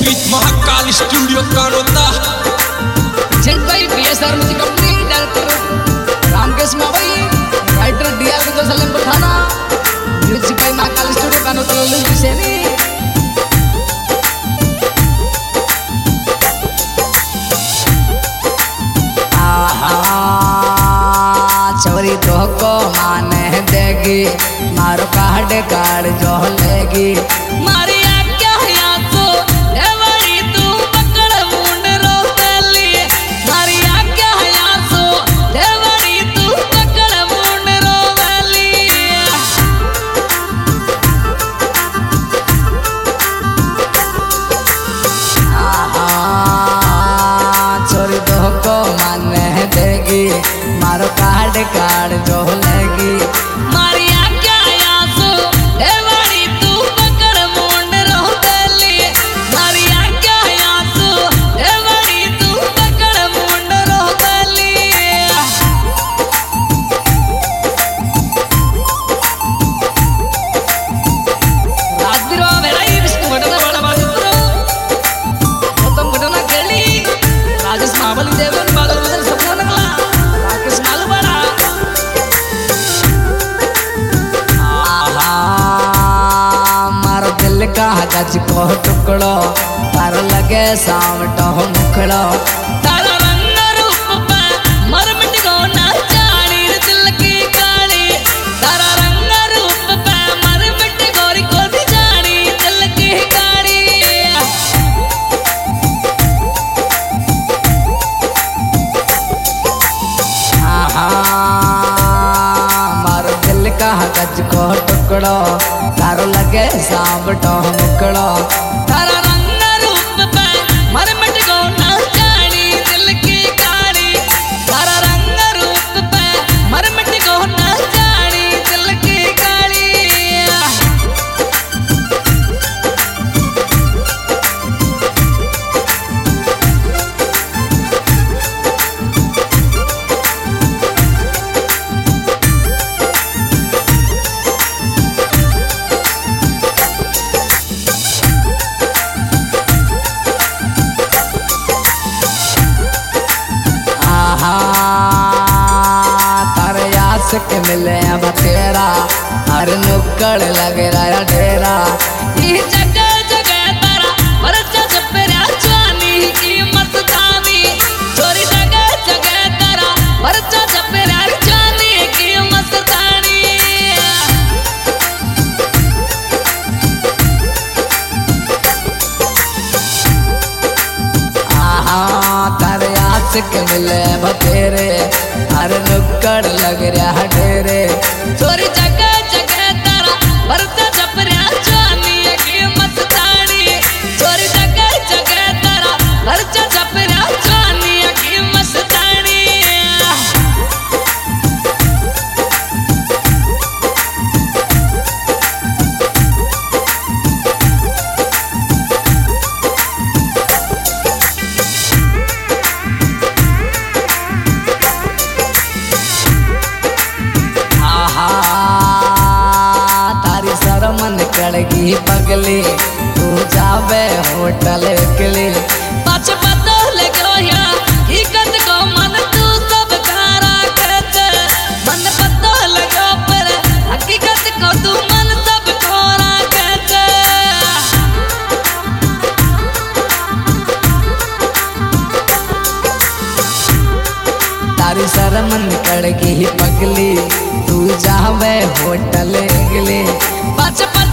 बीच Mahakal studio Kanota जय भाई BSR music company director Ramkesh Mawai writer DR के तो सलेम पठाना म्यूजिक भाई महाकाल स्टूडियो कानोता ललित सेनी चोरी तो को माने देगी मारो काट काट जो लेगी मारी आज्ञा या तो देवड़ी तू पकड़ मुंड रोतली मारी आज्ञा या तो देवड़ी तू पकड़ मुंड रोतली चोरी तो को माने देगी मारो काट काट जो लेगी मारी आज्ञा या सो देवड़ी तू पकड़ मुंड रोतली मारी आज्ञा या सो देवड़ी तू पकड़ मुंड रोतली राजवीरो वेलाई विष्णु घटना बड़ा बाजुत्रो गौतम घटना केली राजेश महाबली देवन बादल बदल सपना नगला राकेश मालूबड़ा मारो दिल का गज को टुकड़ो तारो लगे सामटो मुखड़ो तारा रंग रूप पे मर मिट गो ना जानी दिल की काली तारा रंग रूप पे मर मिट गोरी को दी जानी दिल की काली मारो दिल का गज को टुकड़ो तारो लगे सामटो मुकड़ो तारा रंग रूप पे मर मिट गो ना जानी दिल की काली तारा रंग रूप पे मर मिट गो ना जानी दिल की काली तारे आस के मिले अब तेरा हर नुक्कड़ लगे रहा डेरा ये जगह जगह तारा परचा छपरा जानी की मस्तानी चोरी जगह जगह तारा परचा छपरा जानी की मस्तानी तारे आस के मिले बतेरे हर नुक्कड़ लग रहा डेरे चोरी जगह जगह तारा परचा छपरा जानी की मस्तानी चोरी जगह जगह तारा परचा छपरा जानी की मस्तानी तारी शरमन कड़गी पगली तू जावे होटल किली पाछ पता लगो या हकीकत को मन तू सब खारा कहत मन पता लगो पर हकीकत को तू मन सब खोरा कहत तारी शरमन कड़गी पगली तू जावे होटल गिली पाछ